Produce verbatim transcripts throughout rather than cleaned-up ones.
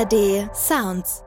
A R D Sounds.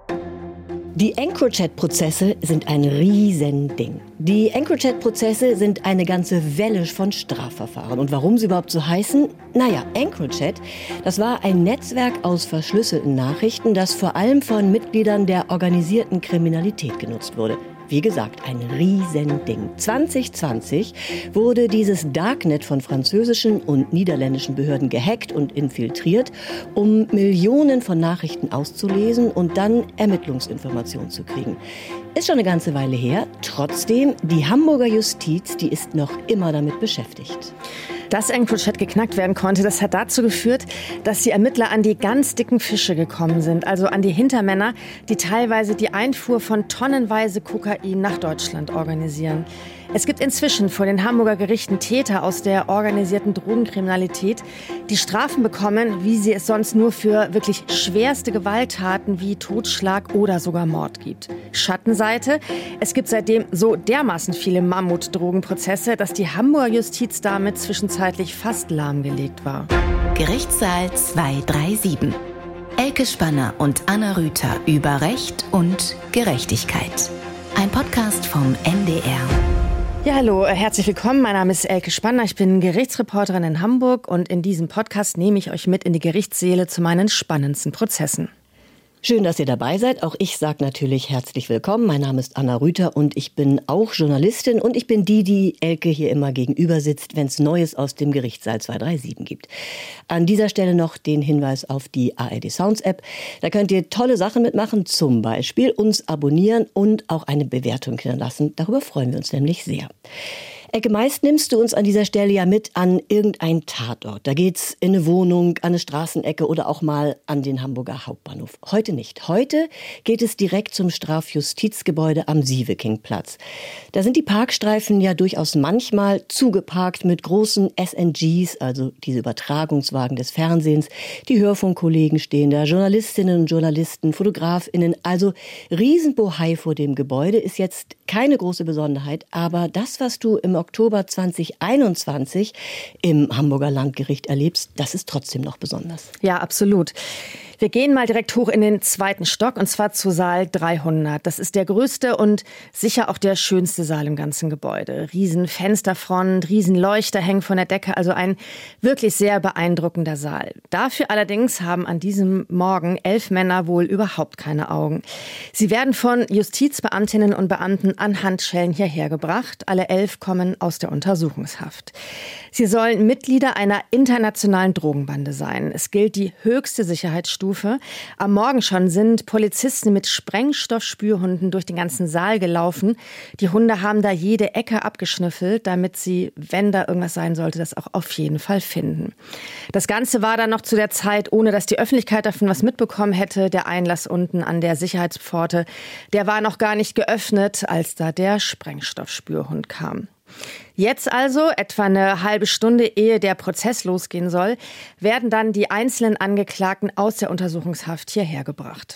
Die EncroChat-Prozesse sind ein Riesending. Die EncroChat-Prozesse sind eine ganze Welle von Strafverfahren. Und warum sie überhaupt so heißen? Naja, EncroChat, das war ein Netzwerk aus verschlüsselten Nachrichten, das vor allem von Mitgliedern der organisierten Kriminalität genutzt wurde. Wie gesagt, ein Riesending. zwanzig zwanzig wurde dieses Darknet von französischen und niederländischen Behörden gehackt und infiltriert, um Millionen von Nachrichten auszulesen und dann Ermittlungsinformationen zu kriegen. Ist schon eine ganze Weile her. Trotzdem, die Hamburger Justiz, die ist noch immer damit beschäftigt. Dass EncroChat geknackt werden konnte, das hat dazu geführt, dass die Ermittler an die ganz dicken Fische gekommen sind. Also an die Hintermänner, die teilweise die Einfuhr von tonnenweise Kokain nach Deutschland organisieren. Es gibt inzwischen vor den Hamburger Gerichten Täter aus der organisierten Drogenkriminalität, die Strafen bekommen, wie sie es sonst nur für wirklich schwerste Gewalttaten wie Totschlag oder sogar Mord gibt. Schattenseite: Es gibt seitdem so dermaßen viele Mammut-Drogenprozesse, dass die Hamburger Justiz damit zwischenzeitlich fast lahmgelegt war. Gerichtssaal zweihundertsiebenunddreißig. Elke Spanner und Anna Rüther über Recht und Gerechtigkeit. Ein Podcast vom N D R. Ja, hallo, herzlich willkommen. Mein Name ist Elke Spanner. Ich bin Gerichtsreporterin in Hamburg und in diesem Podcast nehme ich euch mit in die Gerichtssäle zu meinen spannendsten Prozessen. Schön, dass ihr dabei seid. Auch ich sage natürlich herzlich willkommen. Mein Name ist Anna Rüther und ich bin auch Journalistin und ich bin die, die Elke hier immer gegenüber sitzt, wenn es Neues aus dem Gerichtssaal zweihundertsiebenunddreißig gibt. An dieser Stelle noch den Hinweis auf die A R D Sounds App. Da könnt ihr tolle Sachen mitmachen, zum Beispiel uns abonnieren und auch eine Bewertung hinterlassen. Darüber freuen wir uns nämlich sehr. Elke, meist nimmst du uns an dieser Stelle ja mit an irgendein Tatort. Da geht's in eine Wohnung, an eine Straßenecke oder auch mal an den Hamburger Hauptbahnhof. Heute nicht. Heute geht es direkt zum Strafjustizgebäude am Sievekingplatz. Da sind die Parkstreifen ja durchaus manchmal zugeparkt mit großen S N Gs, also diese Übertragungswagen des Fernsehens. Die Hörfunkkollegen stehen da, Journalistinnen und Journalisten, FotografInnen. Also Riesenbohai vor dem Gebäude ist jetzt keine große Besonderheit. Aber das, was du im Oktober zweitausendeinundzwanzig im Hamburger Landgericht erlebst, das ist trotzdem noch besonders. Ja, absolut. Wir gehen mal direkt hoch in den zweiten Stock und zwar zu Saal dreihundert. Das ist der größte und sicher auch der schönste Saal im ganzen Gebäude. Riesen Fensterfront, riesen Leuchter hängen von der Decke, also ein wirklich sehr beeindruckender Saal. Dafür allerdings haben an diesem Morgen elf Männer wohl überhaupt keine Augen. Sie werden von Justizbeamtinnen und Beamten an Handschellen hierher gebracht. Alle elf kommen aus der Untersuchungshaft. Sie sollen Mitglieder einer internationalen Drogenbande sein. Es gilt die höchste Sicherheitsstufe. Am Morgen schon sind Polizisten mit Sprengstoffspürhunden durch den ganzen Saal gelaufen. Die Hunde haben da jede Ecke abgeschnüffelt, damit sie, wenn da irgendwas sein sollte, das auch auf jeden Fall finden. Das Ganze war dann noch zu der Zeit, ohne dass die Öffentlichkeit davon was mitbekommen hätte. Der Einlass unten an der Sicherheitspforte, der war noch gar nicht geöffnet, als da der Sprengstoffspürhund kam. Jetzt also, etwa eine halbe Stunde ehe der Prozess losgehen soll, werden dann die einzelnen Angeklagten aus der Untersuchungshaft hierher gebracht.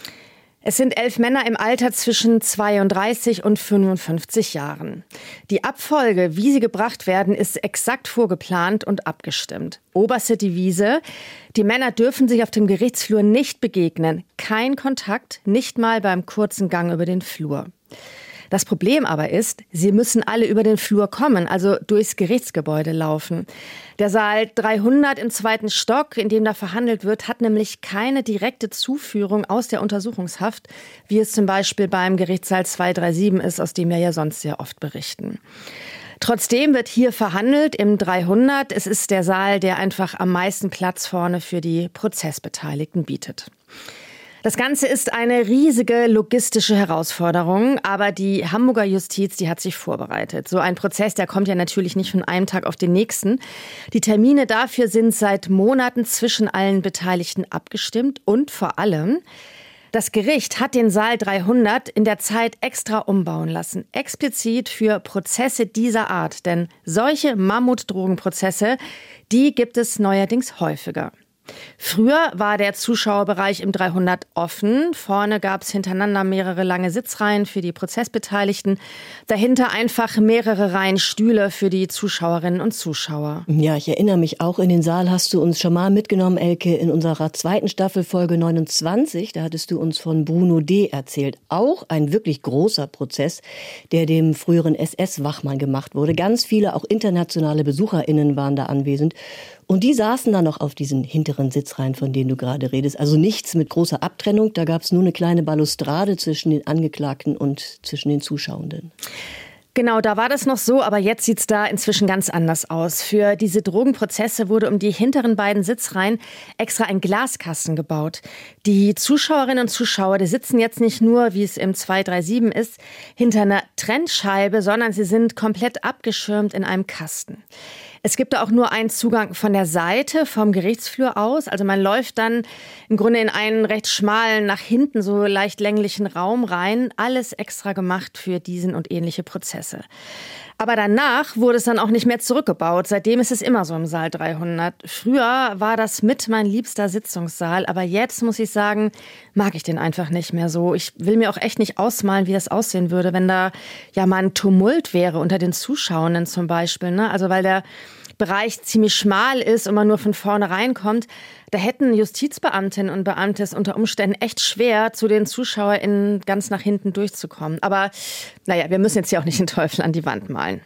Es sind elf Männer im Alter zwischen zweiunddreißig und fünfundfünfzig Jahren. Die Abfolge, wie sie gebracht werden, ist exakt vorgeplant und abgestimmt. Oberste Devise: Die Männer dürfen sich auf dem Gerichtsflur nicht begegnen. Kein Kontakt, nicht mal beim kurzen Gang über den Flur. Das Problem aber ist, sie müssen alle über den Flur kommen, also durchs Gerichtsgebäude laufen. Der Saal dreihundert im zweiten Stock, in dem da verhandelt wird, hat nämlich keine direkte Zuführung aus der Untersuchungshaft, wie es zum Beispiel beim Gerichtssaal zweihundertsiebenunddreißig ist, aus dem wir ja sonst sehr oft berichten. Trotzdem wird hier verhandelt im dreihundert. Es ist der Saal, der einfach am meisten Platz vorne für die Prozessbeteiligten bietet. Das Ganze ist eine riesige logistische Herausforderung, aber die Hamburger Justiz, die hat sich vorbereitet. So ein Prozess, der kommt ja natürlich nicht von einem Tag auf den nächsten. Die Termine dafür sind seit Monaten zwischen allen Beteiligten abgestimmt und vor allem: Das Gericht hat den Saal dreihundert in der Zeit extra umbauen lassen, explizit für Prozesse dieser Art. Denn solche Mammut-Drogenprozesse, die gibt es neuerdings häufiger. Früher war der Zuschauerbereich im dreihundert offen. Vorne gab es hintereinander mehrere lange Sitzreihen für die Prozessbeteiligten. Dahinter einfach mehrere Reihen Stühle für die Zuschauerinnen und Zuschauer. Ja, ich erinnere mich, auch in den Saal hast du uns schon mal mitgenommen, Elke, in unserer zweiten Staffel, Folge neunundzwanzig. Da hattest du uns von Bruno D. erzählt. Auch ein wirklich großer Prozess, der dem früheren S S-Wachmann gemacht wurde. Ganz viele, auch internationale BesucherInnen waren da anwesend. Und die saßen dann noch auf diesen hinteren Sitzreihen, von denen du gerade redest. Also nichts mit großer Abtrennung. Da gab es nur eine kleine Balustrade zwischen den Angeklagten und zwischen den Zuschauenden. Genau, da war das noch so, aber jetzt sieht's da inzwischen ganz anders aus. Für diese Drogenprozesse wurde um die hinteren beiden Sitzreihen extra ein Glaskasten gebaut. Die Zuschauerinnen und Zuschauer, die sitzen jetzt nicht nur, wie es im zwei drei sieben ist, hinter einer Trennscheibe, sondern sie sind komplett abgeschirmt in einem Kasten. Es gibt da auch nur einen Zugang von der Seite, vom Gerichtsflur aus. Also man läuft dann im Grunde in einen recht schmalen, nach hinten so leicht länglichen Raum rein. Alles extra gemacht für diesen und ähnliche Prozesse. Aber danach wurde es dann auch nicht mehr zurückgebaut. Seitdem ist es immer so im Saal dreihundert. Früher war das mit mein liebster Sitzungssaal. Aber jetzt, muss ich sagen, mag ich den einfach nicht mehr so. Ich will mir auch echt nicht ausmalen, wie das aussehen würde, wenn da ja mal ein Tumult wäre unter den Zuschauenden zum Beispiel. Ne? Also weil der Bereich ziemlich schmal ist und man nur von vorne reinkommt, da hätten Justizbeamtinnen und Beamte es unter Umständen echt schwer, zu den ZuschauerInnen ganz nach hinten durchzukommen. Aber naja, wir müssen jetzt hier auch nicht den Teufel an die Wand malen.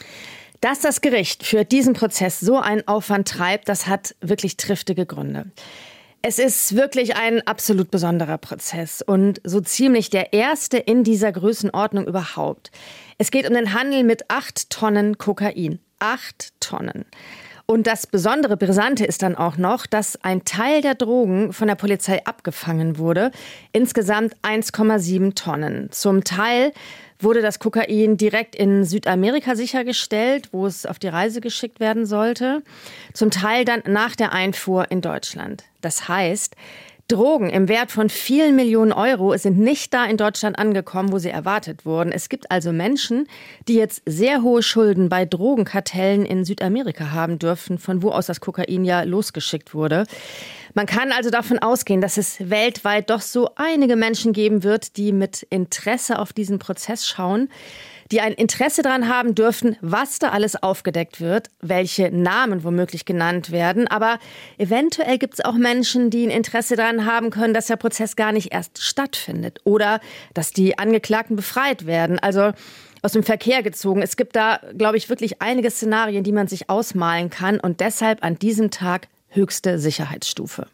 Dass das Gericht für diesen Prozess so einen Aufwand treibt, das hat wirklich triftige Gründe. Es ist wirklich ein absolut besonderer Prozess und so ziemlich der erste in dieser Größenordnung überhaupt. Es geht um den Handel mit acht Tonnen Kokain. Acht Tonnen. Und das besondere Brisante ist dann auch noch, dass ein Teil der Drogen von der Polizei abgefangen wurde. Insgesamt eins Komma sieben Tonnen. Zum Teil wurde das Kokain direkt in Südamerika sichergestellt, wo es auf die Reise geschickt werden sollte. Zum Teil dann nach der Einfuhr in Deutschland. Das heißt, Drogen im Wert von vielen Millionen Euro sind nicht da in Deutschland angekommen, wo sie erwartet wurden. Es gibt also Menschen, die jetzt sehr hohe Schulden bei Drogenkartellen in Südamerika haben dürfen, von wo aus das Kokain ja losgeschickt wurde. Man kann also davon ausgehen, dass es weltweit doch so einige Menschen geben wird, die mit Interesse auf diesen Prozess schauen, die ein Interesse daran haben dürfen, was da alles aufgedeckt wird, welche Namen womöglich genannt werden. Aber eventuell gibt es auch Menschen, die ein Interesse daran haben können, dass der Prozess gar nicht erst stattfindet oder dass die Angeklagten befreit werden, also aus dem Verkehr gezogen. Es gibt da, glaube ich, wirklich einige Szenarien, die man sich ausmalen kann und deshalb an diesem Tag höchste Sicherheitsstufe.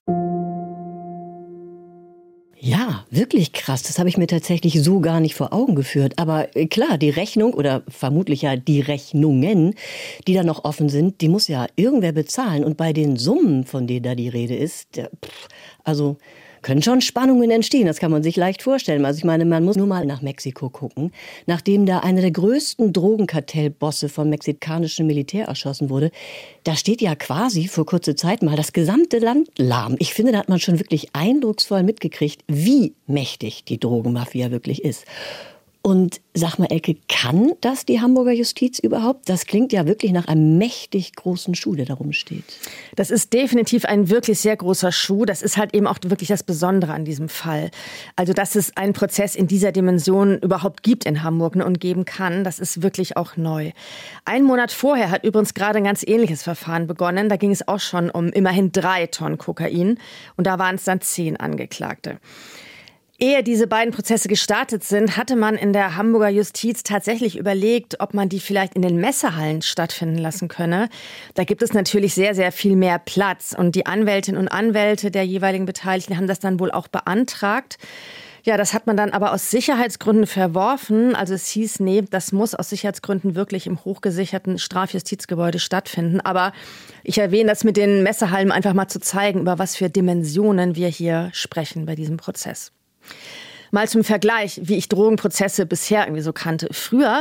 Ja, wirklich krass. Das habe ich mir tatsächlich so gar nicht vor Augen geführt. Aber klar, die Rechnung oder vermutlich ja die Rechnungen, die da noch offen sind, die muss ja irgendwer bezahlen. Und bei den Summen, von denen da die Rede ist, der, pff, also können schon Spannungen entstehen. Das kann man sich leicht vorstellen. Also ich meine, man muss nur mal nach Mexiko gucken. Nachdem da einer der größten Drogenkartellbosse vom mexikanischen Militär erschossen wurde, da steht ja quasi vor kurzer Zeit mal das gesamte Land lahm. Ich finde, da hat man schon wirklich eindrucksvoll mitgekriegt, wie mächtig die Drogenmafia wirklich ist. Und sag mal, Elke, kann das die Hamburger Justiz überhaupt? Das klingt ja wirklich nach einem mächtig großen Schuh, der da rumsteht. Das ist definitiv ein wirklich sehr großer Schuh. Das ist halt eben auch wirklich das Besondere an diesem Fall. Also, dass es einen Prozess in dieser Dimension überhaupt gibt in Hamburg, ne, und geben kann, das ist wirklich auch neu. Einen Monat vorher hat übrigens gerade ein ganz ähnliches Verfahren begonnen. Da ging es auch schon um immerhin drei Tonnen Kokain. Und da waren es dann zehn Angeklagte. Ehe diese beiden Prozesse gestartet sind, hatte man in der Hamburger Justiz tatsächlich überlegt, ob man die vielleicht in den Messehallen stattfinden lassen könne. Da gibt es natürlich sehr, sehr viel mehr Platz. Und die Anwältinnen und Anwälte der jeweiligen Beteiligten haben das dann wohl auch beantragt. Ja, das hat man dann aber aus Sicherheitsgründen verworfen. Also es hieß, nee, das muss aus Sicherheitsgründen wirklich im hochgesicherten Strafjustizgebäude stattfinden. Aber ich erwähne das mit den Messehallen einfach mal zu zeigen, über was für Dimensionen wir hier sprechen bei diesem Prozess. Mal zum Vergleich, wie ich Drogenprozesse bisher irgendwie so kannte. Früher,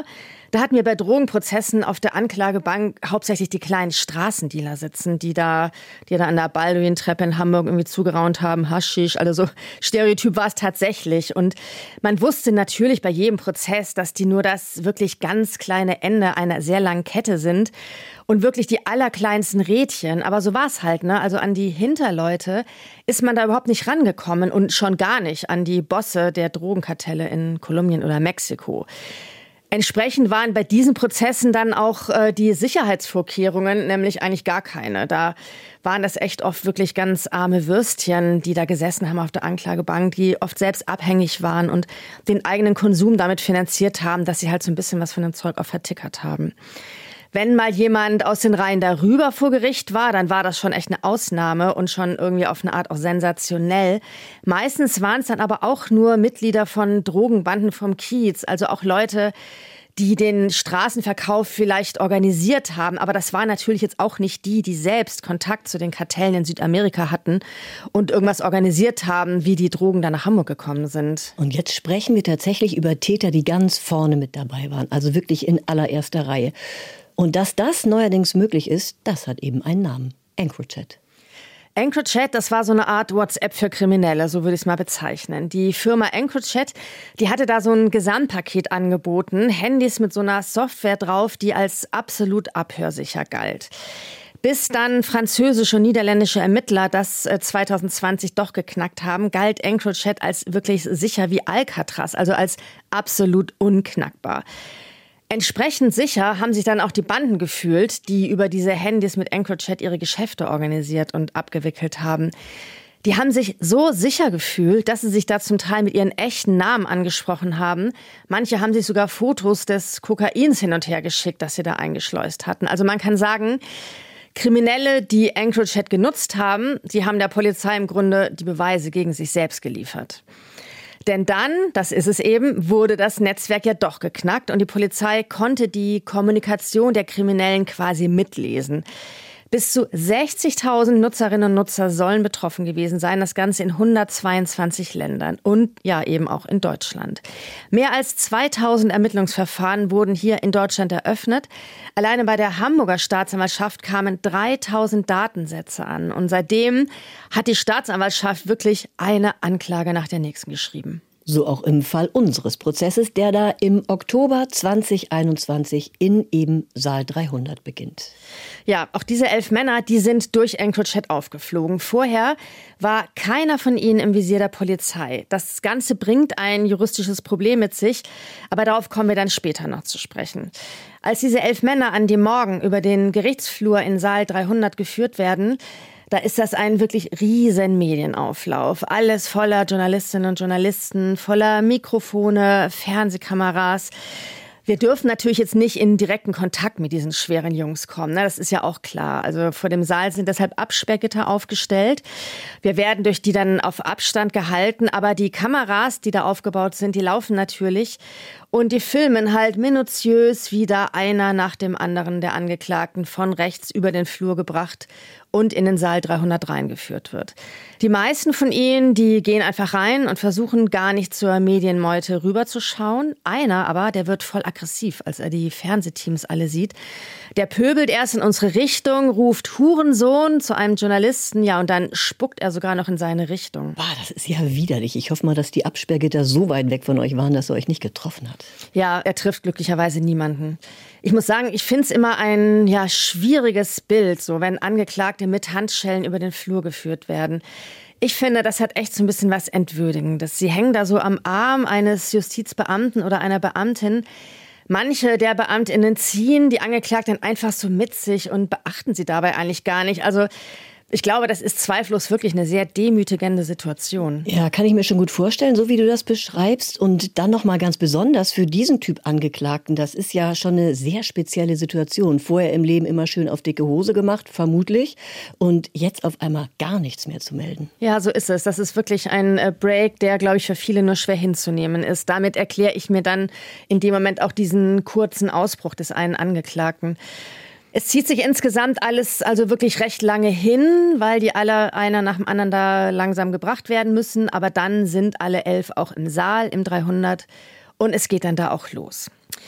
Da hatten wir bei Drogenprozessen auf der Anklagebank hauptsächlich die kleinen Straßendealer sitzen, die da, die da an der Balduin-Treppe in Hamburg irgendwie zugeraunt haben, Haschisch, also so Stereotyp war es tatsächlich. Und man wusste natürlich bei jedem Prozess, dass die nur das wirklich ganz kleine Ende einer sehr langen Kette sind und wirklich die allerkleinsten Rädchen. Aber so war es halt, ne? Also an die Hinterleute ist man da überhaupt nicht rangekommen und schon gar nicht an die Bosse der Drogenkartelle in Kolumbien oder Mexiko. Entsprechend waren bei diesen Prozessen dann auch äh, die Sicherheitsvorkehrungen nämlich eigentlich gar keine. Da waren das echt oft wirklich ganz arme Würstchen, die da gesessen haben auf der Anklagebank, die oft selbst abhängig waren und den eigenen Konsum damit finanziert haben, dass sie halt so ein bisschen was von dem Zeug auch vertickert haben. Wenn mal jemand aus den Reihen darüber vor Gericht war, dann war das schon echt eine Ausnahme und schon irgendwie auf eine Art auch sensationell. Meistens waren es dann aber auch nur Mitglieder von Drogenbanden vom Kiez, also auch Leute, die den Straßenverkauf vielleicht organisiert haben. Aber das waren natürlich jetzt auch nicht die, die selbst Kontakt zu den Kartellen in Südamerika hatten und irgendwas organisiert haben, wie die Drogen dann nach Hamburg gekommen sind. Und jetzt sprechen wir tatsächlich über Täter, die ganz vorne mit dabei waren, also wirklich in allererster Reihe. Und dass das neuerdings möglich ist, das hat eben einen Namen. EncroChat. EncroChat, das war so eine Art WhatsApp für Kriminelle, so würde ich es mal bezeichnen. Die Firma EncroChat, die hatte da so ein Gesamtpaket angeboten, Handys mit so einer Software drauf, die als absolut abhörsicher galt. Bis dann französische und niederländische Ermittler das zwanzig zwanzig doch geknackt haben, galt EncroChat als wirklich sicher wie Alcatraz, also als absolut unknackbar. Entsprechend sicher haben sich dann auch die Banden gefühlt, die über diese Handys mit EncroChat ihre Geschäfte organisiert und abgewickelt haben. Die haben sich so sicher gefühlt, dass sie sich da zum Teil mit ihren echten Namen angesprochen haben. Manche haben sich sogar Fotos des Kokains hin und her geschickt, das sie da eingeschleust hatten. Also man kann sagen, Kriminelle, die EncroChat genutzt haben, die haben der Polizei im Grunde die Beweise gegen sich selbst geliefert. Denn dann, das ist es eben, wurde das Netzwerk ja doch geknackt und die Polizei konnte die Kommunikation der Kriminellen quasi mitlesen. Bis zu sechzigtausend Nutzerinnen und Nutzer sollen betroffen gewesen sein, das Ganze in hundertzweiundzwanzig Ländern und ja eben auch in Deutschland. Mehr als zweitausend Ermittlungsverfahren wurden hier in Deutschland eröffnet. Alleine bei der Hamburger Staatsanwaltschaft kamen dreitausend Datensätze an und seitdem hat die Staatsanwaltschaft wirklich eine Anklage nach der nächsten geschrieben. So auch im Fall unseres Prozesses, der da im Oktober zwanzig einundzwanzig in eben Saal dreihundert beginnt. Ja, auch diese elf Männer, die sind durch EncroChat aufgeflogen. Vorher war keiner von ihnen im Visier der Polizei. Das Ganze bringt ein juristisches Problem mit sich, aber darauf kommen wir dann später noch zu sprechen. Als diese elf Männer an dem Morgen über den Gerichtsflur in Saal dreihundert geführt werden, da ist das ein wirklich riesen Medienauflauf. Alles voller Journalistinnen und Journalisten, voller Mikrofone, Fernsehkameras. Wir dürfen natürlich jetzt nicht in direkten Kontakt mit diesen schweren Jungs kommen, ne? Das ist ja auch klar. Also vor dem Saal sind deshalb Absperrgitter aufgestellt. Wir werden durch die dann auf Abstand gehalten, aber die Kameras, die da aufgebaut sind, die laufen natürlich. Und die filmen halt minutiös, wie da einer nach dem anderen der Angeklagten von rechts über den Flur gebracht und in den Saal dreihundert reingeführt wird. Die meisten von ihnen, die gehen einfach rein und versuchen gar nicht zur Medienmeute rüberzuschauen. Einer aber, der wird voll aggressiv, als er die Fernsehteams alle sieht. Der pöbelt erst in unsere Richtung, ruft Hurensohn zu einem Journalisten, ja, und dann spuckt er sogar noch in seine Richtung. Boah, das ist ja widerlich. Ich hoffe mal, dass die Absperrgitter so weit weg von euch waren, dass er euch nicht getroffen hat. Ja, er trifft glücklicherweise niemanden. Ich muss sagen, ich finde es immer ein ja, schwieriges Bild, so wenn Angeklagte mit Handschellen über den Flur geführt werden. Ich finde, das hat echt so ein bisschen was Entwürdigendes. Sie hängen da so am Arm eines Justizbeamten oder einer Beamtin. Manche der BeamtInnen ziehen die Angeklagten einfach so mit sich und beachten sie dabei eigentlich gar nicht. Also ich glaube, das ist zweifellos wirklich eine sehr demütigende Situation. Ja, kann ich mir schon gut vorstellen, so wie du das beschreibst. Und dann noch mal ganz besonders für diesen Typ Angeklagten. Das ist ja schon eine sehr spezielle Situation. Vorher im Leben immer schön auf dicke Hose gemacht, vermutlich. Und jetzt auf einmal gar nichts mehr zu melden. Ja, so ist es. Das ist wirklich ein Break, der, glaube ich, für viele nur schwer hinzunehmen ist. Damit erkläre ich mir dann in dem Moment auch diesen kurzen Ausbruch des einen Angeklagten. Es zieht sich insgesamt alles also wirklich recht lange hin, weil die alle einer nach dem anderen da langsam gebracht werden müssen. Aber dann sind alle elf auch im Saal, im dreihundert und es geht dann da auch los.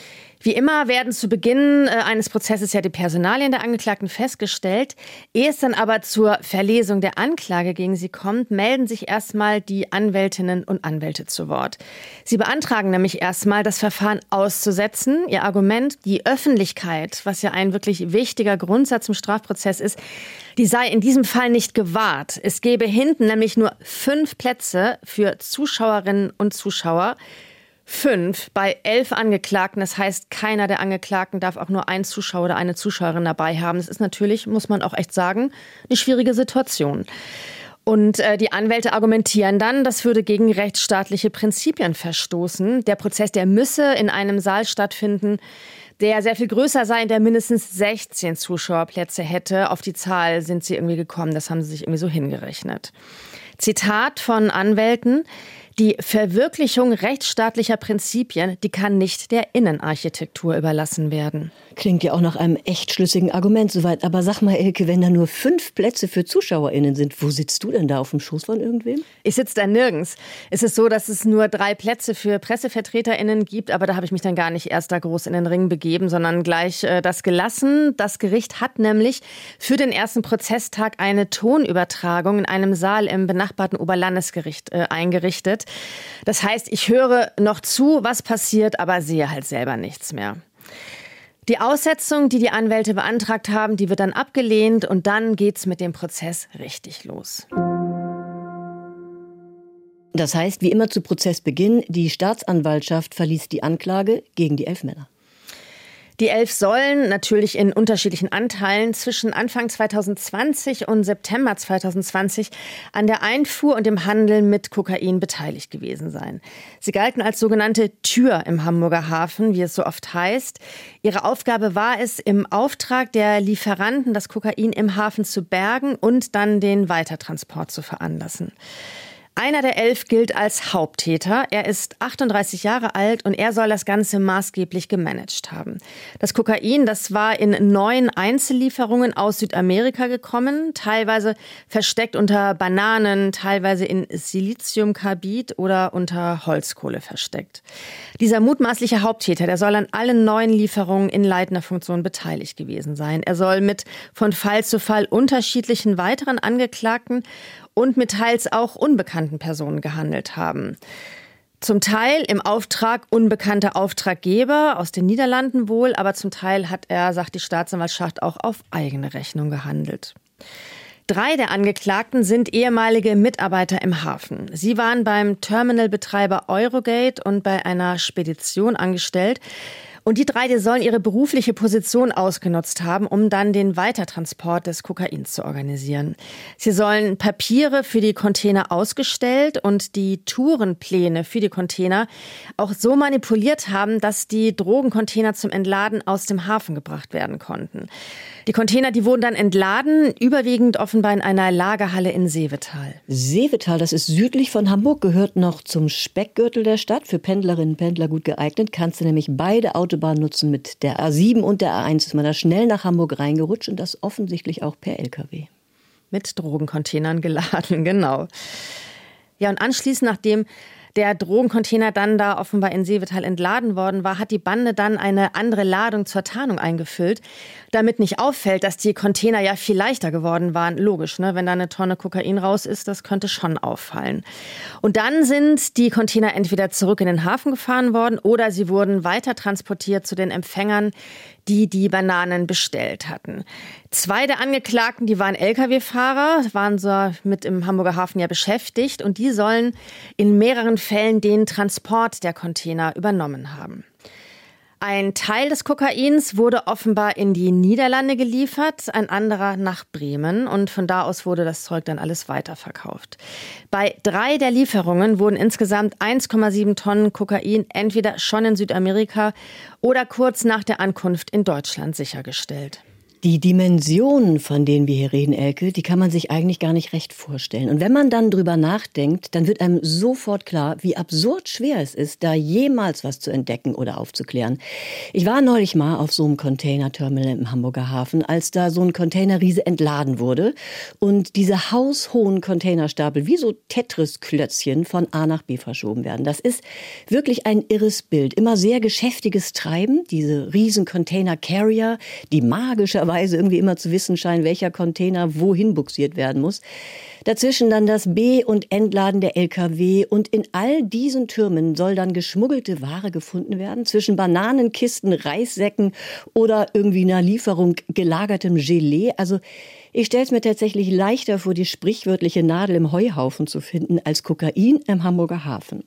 Wie immer werden zu Beginn eines Prozesses ja die Personalien der Angeklagten festgestellt. Ehe es dann aber zur Verlesung der Anklage gegen sie kommt, melden sich erstmal die Anwältinnen und Anwälte zu Wort. Sie beantragen nämlich erstmal, das Verfahren auszusetzen. Ihr Argument, die Öffentlichkeit, was ja ein wirklich wichtiger Grundsatz im Strafprozess ist, die sei in diesem Fall nicht gewahrt. Es gäbe hinten nämlich nur fünf Plätze für Zuschauerinnen und Zuschauer. Fünf bei elf Angeklagten. Das heißt, keiner der Angeklagten darf auch nur einen Zuschauer oder eine Zuschauerin dabei haben. Das ist natürlich, muss man auch echt sagen, eine schwierige Situation. Und äh, die Anwälte argumentieren dann, das würde gegen rechtsstaatliche Prinzipien verstoßen. Der Prozess, der müsse in einem Saal stattfinden, der sehr viel größer sei, der mindestens sechzehn Zuschauerplätze hätte. Auf die Zahl sind sie irgendwie gekommen. Das haben sie sich irgendwie so hingerechnet. Zitat von Anwälten: Die Verwirklichung rechtsstaatlicher Prinzipien, die kann nicht der Innenarchitektur überlassen werden. Klingt ja auch nach einem echt schlüssigen Argument soweit. Aber sag mal, Elke, wenn da nur fünf Plätze für ZuschauerInnen sind, wo sitzt du denn da, auf dem Schoß von irgendwem? Ich sitze da nirgends. Es ist so, dass es nur drei Plätze für PressevertreterInnen gibt, aber da habe ich mich dann gar nicht erst da groß in den Ring begeben, sondern gleich äh, das gelassen. Das Gericht hat nämlich für den ersten Prozesstag eine Tonübertragung in einem Saal im benachbarten Oberlandesgericht äh, eingerichtet. Das heißt, ich höre noch zu, was passiert, aber sehe halt selber nichts mehr. Die Aussetzung, die die Anwälte beantragt haben, die wird dann abgelehnt und dann geht's mit dem Prozess richtig los. Das heißt, wie immer zu Prozessbeginn, die Staatsanwaltschaft verließ die Anklage gegen die elf Männer. Die elf sollen natürlich in unterschiedlichen Anteilen zwischen Anfang zweitausendzwanzig und September zweitausendzwanzig an der Einfuhr und dem Handel mit Kokain beteiligt gewesen sein. Sie galten als sogenannte Tür im Hamburger Hafen, wie es so oft heißt. Ihre Aufgabe war es, im Auftrag der Lieferanten das Kokain im Hafen zu bergen und dann den Weitertransport zu veranlassen. Einer der elf gilt als Haupttäter. Er ist achtunddreißig Jahre alt und er soll das Ganze maßgeblich gemanagt haben. Das Kokain, das war in neun Einzellieferungen aus Südamerika gekommen, teilweise versteckt unter Bananen, teilweise in Siliziumkarbid oder unter Holzkohle versteckt. Dieser mutmaßliche Haupttäter, der soll an allen neun Lieferungen in leitender Funktion beteiligt gewesen sein. Er soll mit von Fall zu Fall unterschiedlichen weiteren Angeklagten und mit teils auch unbekannten Personen gehandelt haben. Zum Teil im Auftrag unbekannter Auftraggeber aus den Niederlanden wohl, aber zum Teil hat er, sagt die Staatsanwaltschaft, auch auf eigene Rechnung gehandelt. Drei der Angeklagten sind ehemalige Mitarbeiter im Hafen. Sie waren beim Terminalbetreiber Eurogate und bei einer Spedition angestellt. Und die drei, die sollen ihre berufliche Position ausgenutzt haben, um dann den Weitertransport des Kokains zu organisieren. Sie sollen Papiere für die Container ausgestellt und die Tourenpläne für die Container auch so manipuliert haben, dass die Drogencontainer zum Entladen aus dem Hafen gebracht werden konnten. Die Container, die wurden dann entladen, überwiegend offenbar in einer Lagerhalle in Seevetal. Seevetal, das ist südlich von Hamburg, gehört noch zum Speckgürtel der Stadt. Für Pendlerinnen und Pendler gut geeignet. Kannst du nämlich beide Autobahnen nutzen. Mit der A sieben und der A eins ist man da schnell nach Hamburg reingerutscht und das offensichtlich auch per L K W. Mit Drogencontainern geladen, genau. Ja, und anschließend, nachdem der Drogencontainer dann da offenbar in Seevetal entladen worden war, hat die Bande dann eine andere Ladung zur Tarnung eingefüllt, damit nicht auffällt, dass die Container ja viel leichter geworden waren. Logisch, ne? Wenn da eine Tonne Kokain raus ist, das könnte schon auffallen. Und dann sind die Container entweder zurück in den Hafen gefahren worden oder sie wurden weiter transportiert zu den Empfängern, die die Bananen bestellt hatten. Zwei der Angeklagten, die waren L K W-Fahrer, waren so mit im Hamburger Hafen ja beschäftigt und die sollen in mehreren Fällen den Transport der Container übernommen haben. Ein Teil des Kokains wurde offenbar in die Niederlande geliefert, ein anderer nach Bremen und von da aus wurde das Zeug dann alles weiterverkauft. Bei drei der Lieferungen wurden insgesamt eins Komma sieben Tonnen Kokain entweder schon in Südamerika oder kurz nach der Ankunft in Deutschland sichergestellt. Die Dimensionen, von denen wir hier reden, Elke, die kann man sich eigentlich gar nicht recht vorstellen. Und wenn man dann drüber nachdenkt, dann wird einem sofort klar, wie absurd schwer es ist, da jemals was zu entdecken oder aufzuklären. Ich war neulich mal auf so einem Containerterminal im Hamburger Hafen, als da so ein Containerriese entladen wurde und diese haushohen Containerstapel wie so Tetris-Klötzchen von A nach B verschoben werden. Das ist wirklich ein irres Bild. Immer sehr geschäftiges Treiben, diese riesen Container-Carrier, die magischerweise irgendwie immer zu wissen scheinen, welcher Container wohin buxiert werden muss. Dazwischen dann das B- und Entladen der L K W. Und in all diesen Türmen soll dann geschmuggelte Ware gefunden werden. Zwischen Bananenkisten, Reissäcken oder irgendwie einer Lieferung gelagertem Gelee. Also ich stelle es mir tatsächlich leichter vor, die sprichwörtliche Nadel im Heuhaufen zu finden, als Kokain im Hamburger Hafen.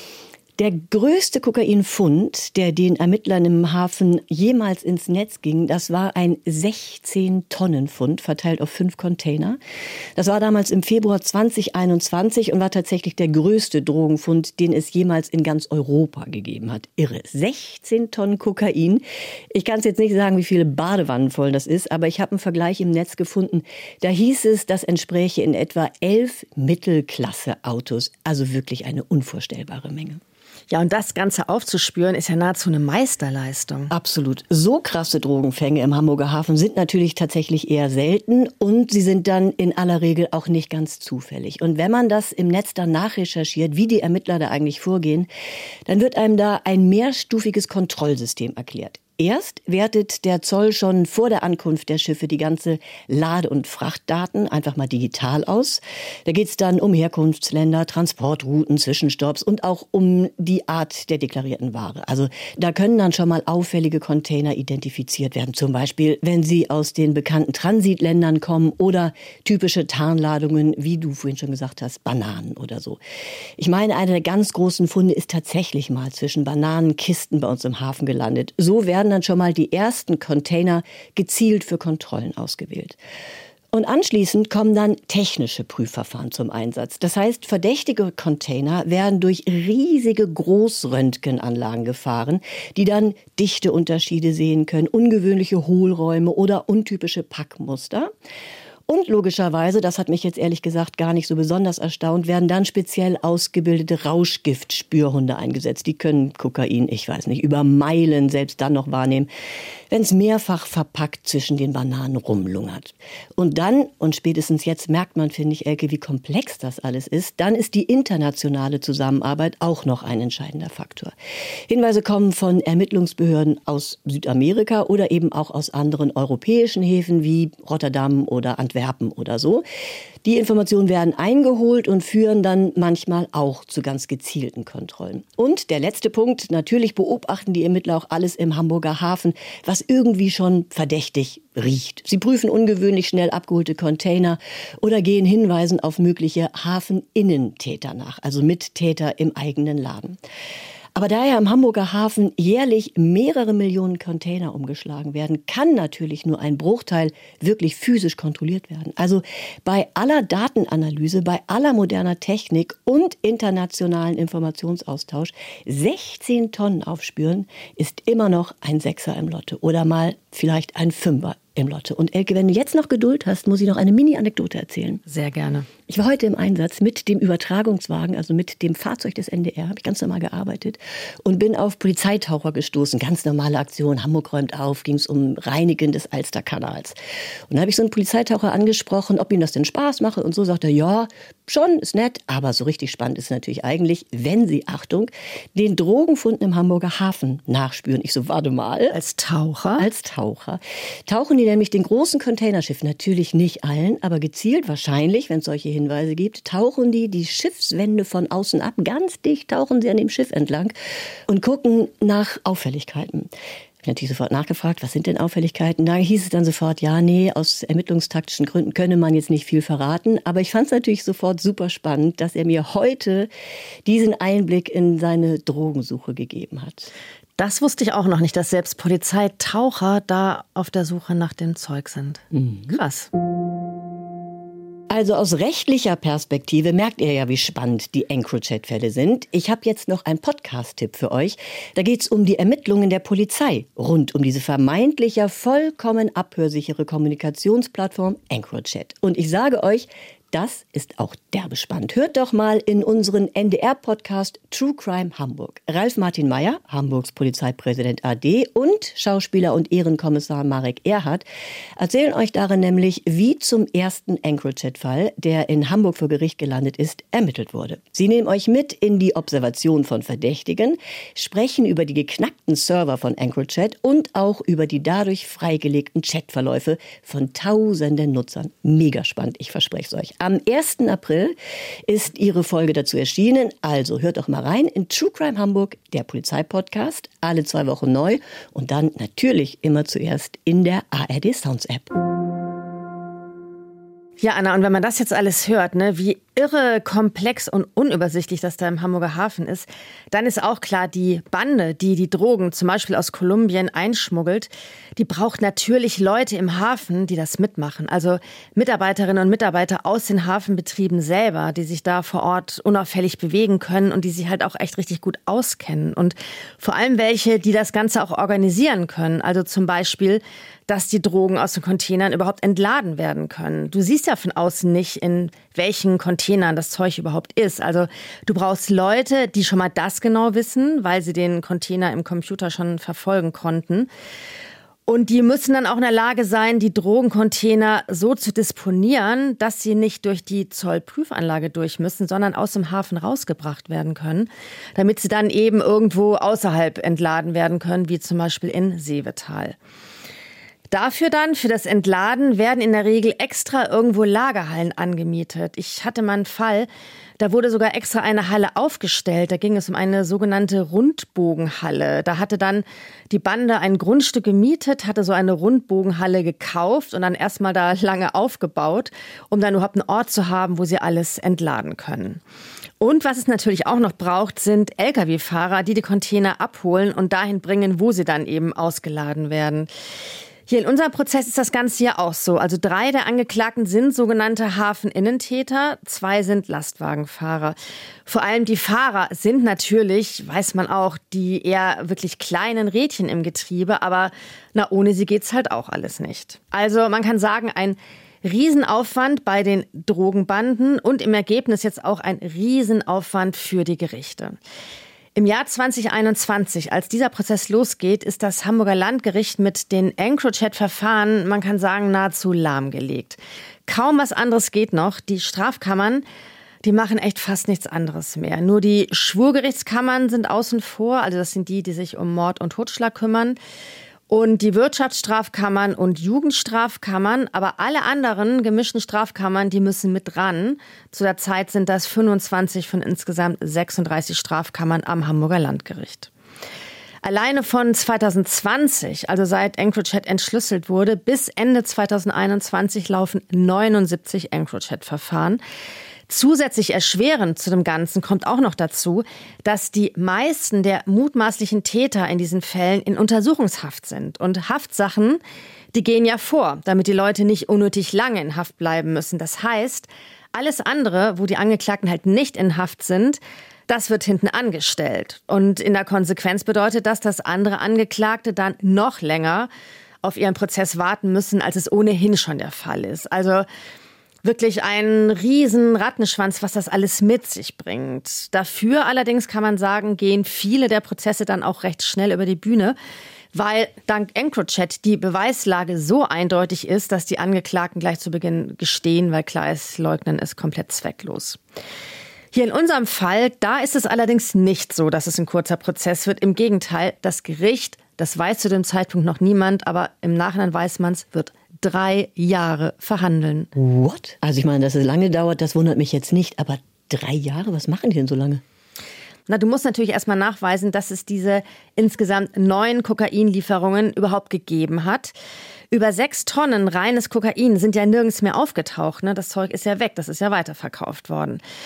Der größte Kokainfund, der den Ermittlern im Hafen jemals ins Netz ging, das war ein sechzehn-Tonnen-Fund, verteilt auf fünf Container. Das war damals im Februar zwanzig einundzwanzig und war tatsächlich der größte Drogenfund, den es jemals in ganz Europa gegeben hat. Irre. sechzehn Tonnen Kokain. Ich kann es jetzt nicht sagen, wie viele Badewannen voll das ist, aber ich habe einen Vergleich im Netz gefunden. Da hieß es, das entspräche in etwa elf Mittelklasse-Autos. Also wirklich eine unvorstellbare Menge. Ja, und das Ganze aufzuspüren, ist ja nahezu eine Meisterleistung. Absolut. So krasse Drogenfänge im Hamburger Hafen sind natürlich tatsächlich eher selten und sie sind dann in aller Regel auch nicht ganz zufällig. Und wenn man das im Netz dann nachrecherchiert, wie die Ermittler da eigentlich vorgehen, dann wird einem da ein mehrstufiges Kontrollsystem erklärt. Erst wertet der Zoll schon vor der Ankunft der Schiffe die ganze Lade- und Frachtdaten einfach mal digital aus. Da geht es dann um Herkunftsländer, Transportrouten, Zwischenstopps und auch um die Art der deklarierten Ware. Also da können dann schon mal auffällige Container identifiziert werden. Zum Beispiel, wenn sie aus den bekannten Transitländern kommen oder typische Tarnladungen, wie du vorhin schon gesagt hast, Bananen oder so. Ich meine, einer der ganz großen Funde ist tatsächlich mal zwischen Bananenkisten bei uns im Hafen gelandet. So werden dann schon mal die ersten Container gezielt für Kontrollen ausgewählt. Und anschließend kommen dann technische Prüfverfahren zum Einsatz. Das heißt, verdächtige Container werden durch riesige Großröntgenanlagen gefahren, die dann Dichteunterschiede sehen können, ungewöhnliche Hohlräume oder untypische Packmuster. Und logischerweise, das hat mich jetzt ehrlich gesagt gar nicht so besonders erstaunt, werden dann speziell ausgebildete Rauschgiftspürhunde eingesetzt. Die können Kokain, ich weiß nicht, über Meilen selbst dann noch wahrnehmen, wenn es mehrfach verpackt zwischen den Bananen rumlungert. Und dann, und spätestens jetzt merkt man, finde ich, Elke, wie komplex das alles ist, dann ist die internationale Zusammenarbeit auch noch ein entscheidender Faktor. Hinweise kommen von Ermittlungsbehörden aus Südamerika oder eben auch aus anderen europäischen Häfen wie Rotterdam oder Antwerpen oder so. Die Informationen werden eingeholt und führen dann manchmal auch zu ganz gezielten Kontrollen. Und der letzte Punkt, natürlich beobachten die Ermittler auch alles im Hamburger Hafen, was irgendwie schon verdächtig riecht. Sie prüfen ungewöhnlich schnell abgeholte Container oder gehen Hinweisen auf mögliche Hafeninnentäter nach, also Mittäter im eigenen Laden. Aber da ja im Hamburger Hafen jährlich mehrere Millionen Container umgeschlagen werden, kann natürlich nur ein Bruchteil wirklich physisch kontrolliert werden. Also bei aller Datenanalyse, bei aller moderner Technik und internationalen Informationsaustausch, sechzehn Tonnen aufspüren, ist immer noch ein Sechser im Lotto oder mal vielleicht ein Fünfer im Lotto. Und Elke, wenn du jetzt noch Geduld hast, muss ich noch eine Mini-Anekdote erzählen. Sehr gerne. Ich war heute im Einsatz mit dem Übertragungswagen, also mit dem Fahrzeug des N D R, habe ich ganz normal gearbeitet und bin auf Polizeitaucher gestoßen. Ganz normale Aktion, Hamburg räumt auf, ging es um Reinigen des Alsterkanals. Und dann habe ich so einen Polizeitaucher angesprochen, ob ihm das denn Spaß mache und so, sagt er, ja, schon, ist nett, aber so richtig spannend ist natürlich eigentlich, wenn Sie, Achtung, den Drogenfund im Hamburger Hafen nachspüren. Ich so, warte mal. Als Taucher? Als Taucher. Tauchen die nämlich den großen Containerschiffen, natürlich nicht allen, aber gezielt wahrscheinlich, wenn es solche Hinweise gibt, tauchen die die Schiffswände von außen ab, ganz dicht tauchen sie an dem Schiff entlang und gucken nach Auffälligkeiten. Ich habe natürlich sofort nachgefragt, was sind denn Auffälligkeiten? Da hieß es dann sofort, ja, nee, aus ermittlungstaktischen Gründen könne man jetzt nicht viel verraten. Aber ich fand es natürlich sofort super spannend, dass er mir heute diesen Einblick in seine Drogensuche gegeben hat. Das wusste ich auch noch nicht, dass selbst Polizeitaucher da auf der Suche nach dem Zeug sind. Mhm. Krass. Also aus rechtlicher Perspektive merkt ihr ja, wie spannend die EncroChat-Fälle sind. Ich habe jetzt noch einen Podcast-Tipp für euch. Da geht es um die Ermittlungen der Polizei rund um diese vermeintlich ja vollkommen abhörsichere Kommunikationsplattform EncroChat. Und ich sage euch, das ist auch derbe spannend. Hört doch mal in unseren N D R-Podcast True Crime Hamburg. Ralf Martin Meyer, Hamburgs Polizeipräsident A D, und Schauspieler und Ehrenkommissar Marek Erhardt erzählen euch darin nämlich, wie zum ersten EncroChat-Fall, der in Hamburg vor Gericht gelandet ist, ermittelt wurde. Sie nehmen euch mit in die Observation von Verdächtigen, sprechen über die geknackten Server von EncroChat und auch über die dadurch freigelegten Chatverläufe von tausenden Nutzern. Mega spannend, ich verspreche es euch. Am ersten April ist ihre Folge dazu erschienen, also hört doch mal rein in True Crime Hamburg, der Polizeipodcast, alle zwei Wochen neu und dann natürlich immer zuerst in der A R D Sounds App. Ja, Anna, und wenn man das jetzt alles hört, ne, wie irre komplex und unübersichtlich das da im Hamburger Hafen ist, dann ist auch klar, die Bande, die die Drogen zum Beispiel aus Kolumbien einschmuggelt, die braucht natürlich Leute im Hafen, die das mitmachen. Also Mitarbeiterinnen und Mitarbeiter aus den Hafenbetrieben selber, die sich da vor Ort unauffällig bewegen können und die sich halt auch echt richtig gut auskennen. Und vor allem welche, die das Ganze auch organisieren können. Also zum Beispiel, dass die Drogen aus den Containern überhaupt entladen werden können. Du siehst ja von außen nicht, in welchen Containern das Zeug überhaupt ist. Also du brauchst Leute, die schon mal das genau wissen, weil sie den Container im Computer schon verfolgen konnten. Und die müssen dann auch in der Lage sein, die Drogencontainer so zu disponieren, dass sie nicht durch die Zollprüfanlage durch müssen, sondern aus dem Hafen rausgebracht werden können, damit sie dann eben irgendwo außerhalb entladen werden können, wie zum Beispiel in Seevetal. Dafür dann, für das Entladen, werden in der Regel extra irgendwo Lagerhallen angemietet. Ich hatte mal einen Fall, da wurde sogar extra eine Halle aufgestellt. Da ging es um eine sogenannte Rundbogenhalle. Da hatte dann die Bande ein Grundstück gemietet, hatte so eine Rundbogenhalle gekauft und dann erstmal da lange aufgebaut, um dann überhaupt einen Ort zu haben, wo sie alles entladen können. Und was es natürlich auch noch braucht, sind L K W-Fahrer, die die Container abholen und dahin bringen, wo sie dann eben ausgeladen werden. Hier in unserem Prozess ist das Ganze ja auch so. Also drei der Angeklagten sind sogenannte Hafeninnentäter, zwei sind Lastwagenfahrer. Vor allem die Fahrer sind natürlich, weiß man auch, die eher wirklich kleinen Rädchen im Getriebe, aber na, ohne sie geht's halt auch alles nicht. Also man kann sagen, ein Riesenaufwand bei den Drogenbanden und im Ergebnis jetzt auch ein Riesenaufwand für die Gerichte. Im Jahr zwanzig einundzwanzig, als dieser Prozess losgeht, ist das Hamburger Landgericht mit den EncroChat-Verfahren, man kann sagen, nahezu lahmgelegt. Kaum was anderes geht noch. Die Strafkammern, die machen echt fast nichts anderes mehr. Nur die Schwurgerichtskammern sind außen vor, also das sind die, die sich um Mord und Totschlag kümmern. Und die Wirtschaftsstrafkammern und Jugendstrafkammern, aber alle anderen gemischten Strafkammern, die müssen mit ran. Zu der Zeit sind das fünfundzwanzig von insgesamt sechsunddreißig Strafkammern am Hamburger Landgericht. Alleine von zwanzig zwanzig, also seit EncroChat entschlüsselt wurde, bis Ende zwanzig einundzwanzig laufen neunundsiebzig EncroChat-Verfahren. Zusätzlich erschwerend zu dem Ganzen kommt auch noch dazu, dass die meisten der mutmaßlichen Täter in diesen Fällen in Untersuchungshaft sind. Und Haftsachen, die gehen ja vor, damit die Leute nicht unnötig lange in Haft bleiben müssen. Das heißt, alles andere, wo die Angeklagten halt nicht in Haft sind, das wird hinten angestellt. Und in der Konsequenz bedeutet das, dass andere Angeklagte dann noch länger auf ihren Prozess warten müssen, als es ohnehin schon der Fall ist. Also wirklich ein riesen Rattenschwanz, was das alles mit sich bringt. Dafür allerdings kann man sagen, gehen viele der Prozesse dann auch recht schnell über die Bühne, weil dank EncroChat die Beweislage so eindeutig ist, dass die Angeklagten gleich zu Beginn gestehen, weil klar ist, Leugnen ist komplett zwecklos. Hier in unserem Fall, da ist es allerdings nicht so, dass es ein kurzer Prozess wird. Im Gegenteil, das Gericht, das weiß zu dem Zeitpunkt noch niemand, aber im Nachhinein weiß man es, wird drei Jahre verhandeln. What? Also ich meine, dass es lange dauert, das wundert mich jetzt nicht. Aber drei Jahre, was machen die denn so lange? Na, du musst natürlich erstmal nachweisen, dass es diese insgesamt neun Kokainlieferungen überhaupt gegeben hat. Über sechs Tonnen reines Kokain sind ja nirgends mehr aufgetaucht. Ne? Das Zeug ist ja weg, das ist ja weiterverkauft worden.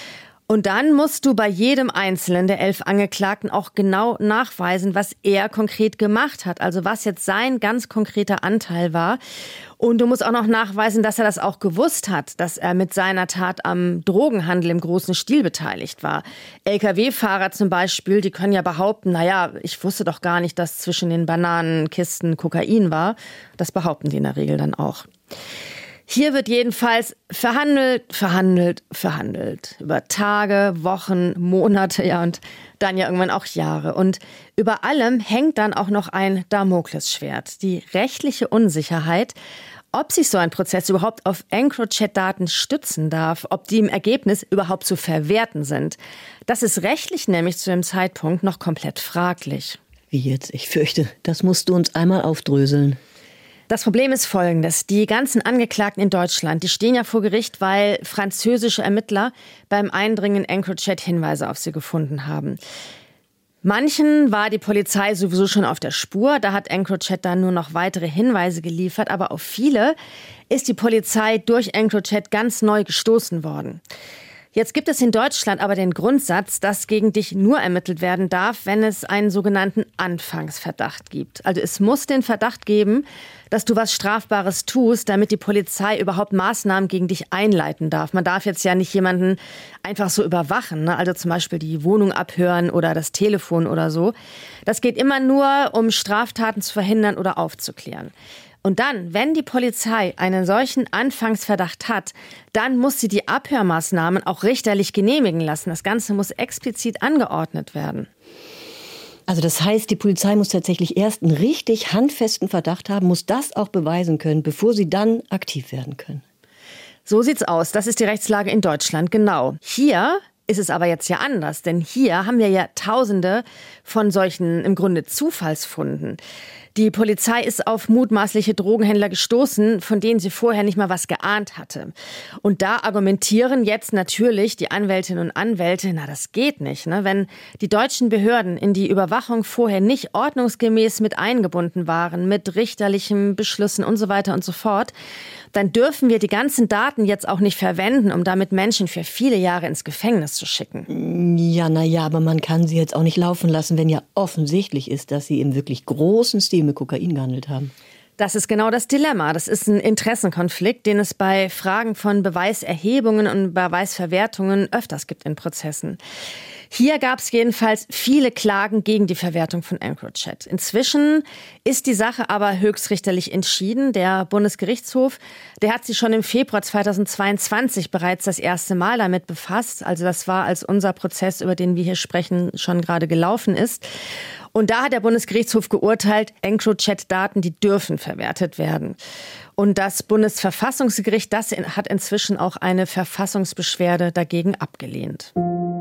Und dann musst du bei jedem einzelnen der elf Angeklagten auch genau nachweisen, was er konkret gemacht hat. Also was jetzt sein ganz konkreter Anteil war. Und du musst auch noch nachweisen, dass er das auch gewusst hat, dass er mit seiner Tat am Drogenhandel im großen Stil beteiligt war. L K W-Fahrer zum Beispiel, die können ja behaupten, naja, ich wusste doch gar nicht, dass zwischen den Bananenkisten Kokain war. Das behaupten die in der Regel dann auch. Hier wird jedenfalls verhandelt, verhandelt, verhandelt. Über Tage, Wochen, Monate, ja, und dann ja irgendwann auch Jahre. Und über allem hängt dann auch noch ein Damoklesschwert. Die rechtliche Unsicherheit, ob sich so ein Prozess überhaupt auf EncroChat-Daten stützen darf, ob die im Ergebnis überhaupt zu verwerten sind. Das ist rechtlich nämlich zu dem Zeitpunkt noch komplett fraglich. Wie jetzt? Ich fürchte, das musst du uns einmal aufdröseln. Das Problem ist folgendes. Die ganzen Angeklagten in Deutschland, die stehen ja vor Gericht, weil französische Ermittler beim Eindringen in EncroChat Hinweise auf sie gefunden haben. Manchen war die Polizei sowieso schon auf der Spur. Da hat EncroChat dann nur noch weitere Hinweise geliefert. Aber auf viele ist die Polizei durch EncroChat ganz neu gestoßen worden. Jetzt gibt es in Deutschland aber den Grundsatz, dass gegen dich nur ermittelt werden darf, wenn es einen sogenannten Anfangsverdacht gibt. Also es muss den Verdacht geben, dass du was Strafbares tust, damit die Polizei überhaupt Maßnahmen gegen dich einleiten darf. Man darf jetzt ja nicht jemanden einfach so überwachen, ne? Also zum Beispiel die Wohnung abhören oder das Telefon oder so. Das geht immer nur, um Straftaten zu verhindern oder aufzuklären. Und dann, wenn die Polizei einen solchen Anfangsverdacht hat, dann muss sie die Abhörmaßnahmen auch richterlich genehmigen lassen. Das Ganze muss explizit angeordnet werden. Also das heißt, die Polizei muss tatsächlich erst einen richtig handfesten Verdacht haben, muss das auch beweisen können, bevor sie dann aktiv werden können. So sieht's aus. Das ist die Rechtslage in Deutschland, genau. Hier ist es aber jetzt ja anders, denn hier haben wir ja Tausende von solchen im Grunde Zufallsfunden. Die Polizei ist auf mutmaßliche Drogenhändler gestoßen, von denen sie vorher nicht mal was geahnt hatte. Und da argumentieren jetzt natürlich die Anwältinnen und Anwälte, na, das geht nicht, ne? Wenn die deutschen Behörden in die Überwachung vorher nicht ordnungsgemäß mit eingebunden waren, mit richterlichen Beschlüssen und so weiter und so fort, dann dürfen wir die ganzen Daten jetzt auch nicht verwenden, um damit Menschen für viele Jahre ins Gefängnis zu schicken. Ja, na ja, aber man kann sie jetzt auch nicht laufen lassen, wenn ja offensichtlich ist, dass sie im wirklich großen Stil mit Kokain gehandelt haben. Das ist genau das Dilemma. Das ist ein Interessenkonflikt, den es bei Fragen von Beweiserhebungen und Beweisverwertungen öfters gibt in Prozessen. Hier gab es jedenfalls viele Klagen gegen die Verwertung von EncroChat. Inzwischen ist die Sache aber höchstrichterlich entschieden. Der Bundesgerichtshof, der hat sich schon im Februar zweitausendzweiundzwanzig bereits das erste Mal damit befasst. Also das war, als unser Prozess, über den wir hier sprechen, schon gerade gelaufen ist. Und da hat der Bundesgerichtshof geurteilt, EncroChat-Daten, die dürfen verwertet werden. Und das Bundesverfassungsgericht, das hat inzwischen auch eine Verfassungsbeschwerde dagegen abgelehnt.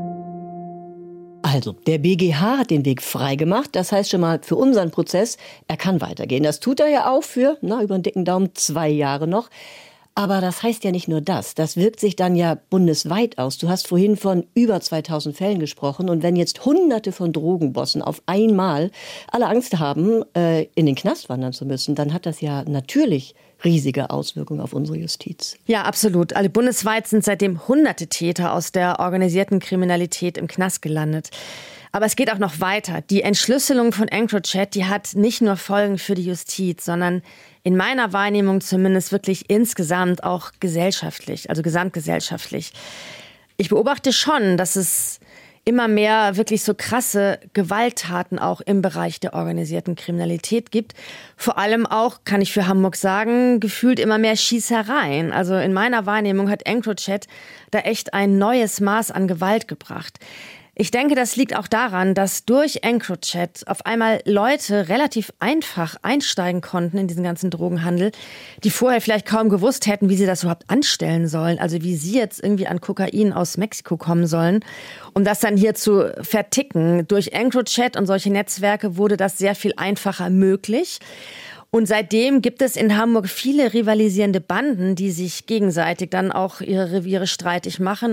Also, der B G H hat den Weg freigemacht. Das heißt schon mal für unseren Prozess, er kann weitergehen. Das tut er ja auch für, na, über den dicken Daumen, zwei Jahre noch. Aber das heißt ja nicht nur das. Das wirkt sich dann ja bundesweit aus. Du hast vorhin von über zweitausend Fällen gesprochen. Und wenn jetzt Hunderte von Drogenbossen auf einmal alle Angst haben, äh, in den Knast wandern zu müssen, dann hat das ja natürlich riesige Auswirkungen auf unsere Justiz. Ja, absolut. Also bundesweit sind seitdem hunderte Täter aus der organisierten Kriminalität im Knast gelandet. Aber es geht auch noch weiter. Die Entschlüsselung von EncroChat, die hat nicht nur Folgen für die Justiz, sondern in meiner Wahrnehmung zumindest wirklich insgesamt auch gesellschaftlich, also gesamtgesellschaftlich. Ich beobachte schon, dass es immer mehr wirklich so krasse Gewalttaten auch im Bereich der organisierten Kriminalität gibt. Vor allem auch, kann ich für Hamburg sagen, gefühlt immer mehr Schießereien. Also in meiner Wahrnehmung hat EncroChat da echt ein neues Maß an Gewalt gebracht. Ich denke, das liegt auch daran, dass durch EncroChat auf einmal Leute relativ einfach einsteigen konnten in diesen ganzen Drogenhandel, die vorher vielleicht kaum gewusst hätten, wie sie das überhaupt anstellen sollen. Also wie sie jetzt irgendwie an Kokain aus Mexiko kommen sollen, um das dann hier zu verticken. Durch EncroChat und solche Netzwerke wurde das sehr viel einfacher möglich. Und seitdem gibt es in Hamburg viele rivalisierende Banden, die sich gegenseitig dann auch ihre Reviere streitig machen und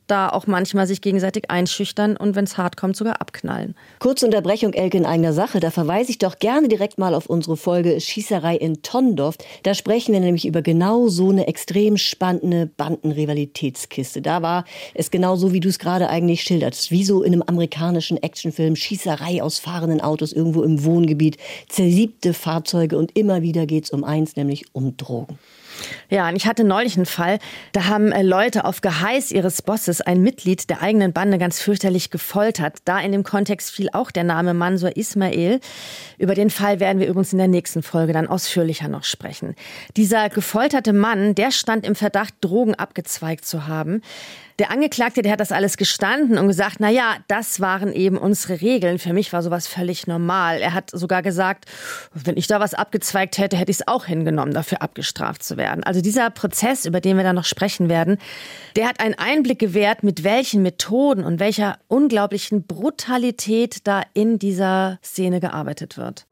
da auch manchmal sich gegenseitig einschüchtern und wenn es hart kommt, sogar abknallen. Kurze Unterbrechung, Elke, in eigener Sache. Da verweise ich doch gerne direkt mal auf unsere Folge Schießerei in Tonnendorf. Da sprechen wir nämlich über genau so eine extrem spannende Bandenrivalitätskiste. Da war es genau so, wie du es gerade eigentlich schilderst. Wie so in einem amerikanischen Actionfilm. Schießerei aus fahrenden Autos irgendwo im Wohngebiet. Zersiebte Fahrzeuge und immer wieder geht es um eins, nämlich um Drogen. Ja, und ich hatte neulich einen Fall, da haben Leute auf Geheiß ihres Bosses ein Mitglied der eigenen Bande ganz fürchterlich gefoltert. Da in dem Kontext fiel auch der Name Mansour Ismail. Über den Fall werden wir übrigens in der nächsten Folge dann ausführlicher noch sprechen. Dieser gefolterte Mann, der stand im Verdacht, Drogen abgezweigt zu haben. Der Angeklagte, der hat das alles gestanden und gesagt, na ja, das waren eben unsere Regeln. Für mich war sowas völlig normal. Er hat sogar gesagt, wenn ich da was abgezweigt hätte, hätte ich es auch hingenommen, dafür abgestraft zu werden. Also dieser Prozess, über den wir dann noch sprechen werden, der hat einen Einblick gewährt, mit welchen Methoden und welcher unglaublichen Brutalität da in dieser Szene gearbeitet wird.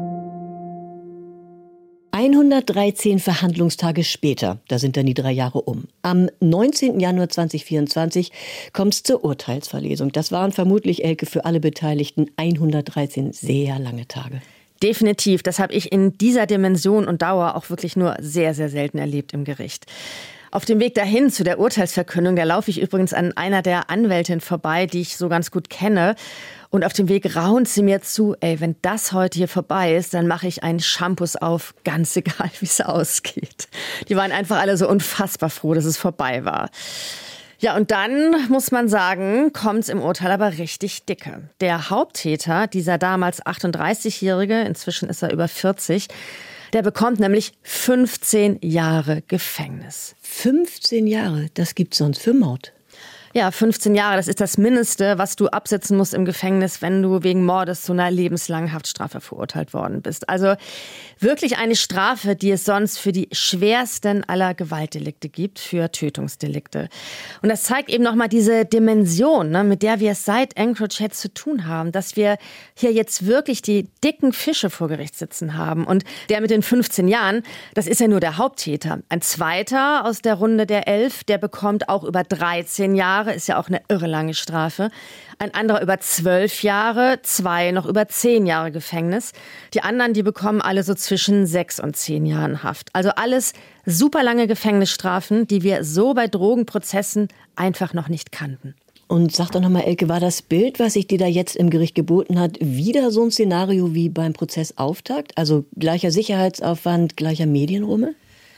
hundertdreizehn Verhandlungstage später, da sind dann die drei Jahre um. Am neunzehnten Januar zweitausendvierundzwanzig kommt es zur Urteilsverlesung. Das waren vermutlich, Elke, für alle Beteiligten hundertdreizehn sehr lange Tage. Definitiv. Das habe ich in dieser Dimension und Dauer auch wirklich nur sehr, sehr selten erlebt im Gericht. Auf dem Weg dahin zu der Urteilsverkündung, da laufe ich übrigens an einer der Anwältinnen vorbei, die ich so ganz gut kenne. Und auf dem Weg raunt sie mir zu, ey, wenn das heute hier vorbei ist, dann mache ich einen Shampoos auf, ganz egal, wie es ausgeht. Die waren einfach alle so unfassbar froh, dass es vorbei war. Ja, und dann, muss man sagen, kommt's im Urteil aber richtig dicke. Der Haupttäter, dieser damals achtunddreißigjährige, inzwischen ist er über vierzig, der bekommt nämlich fünfzehn Jahre Gefängnis. fünfzehn Jahre, das gibt's sonst für Mord. Ja, fünfzehn Jahre, das ist das Mindeste, was du absitzen musst im Gefängnis, wenn du wegen Mordes zu einer lebenslangen Haftstrafe verurteilt worden bist. Also wirklich eine Strafe, die es sonst für die schwersten aller Gewaltdelikte gibt, für Tötungsdelikte. Und das zeigt eben nochmal diese Dimension, ne, mit der wir es seit Encrochat zu tun haben, dass wir hier jetzt wirklich die dicken Fische vor Gericht sitzen haben. Und der mit den fünfzehn Jahren, das ist ja nur der Haupttäter. Ein zweiter aus der Runde der elf, der bekommt auch über dreizehn Jahre, ist ja auch eine irre lange Strafe. Ein anderer über zwölf Jahre, zwei noch über zehn Jahre Gefängnis. Die anderen, die bekommen alle so zwischen sechs und zehn Jahren Haft. Also alles super lange Gefängnisstrafen, die wir so bei Drogenprozessen einfach noch nicht kannten. Und sag doch nochmal, Elke, war das Bild, was sich dir da jetzt im Gericht geboten hat, wieder so ein Szenario wie beim Prozessauftakt? Also gleicher Sicherheitsaufwand, gleicher Medienrummel?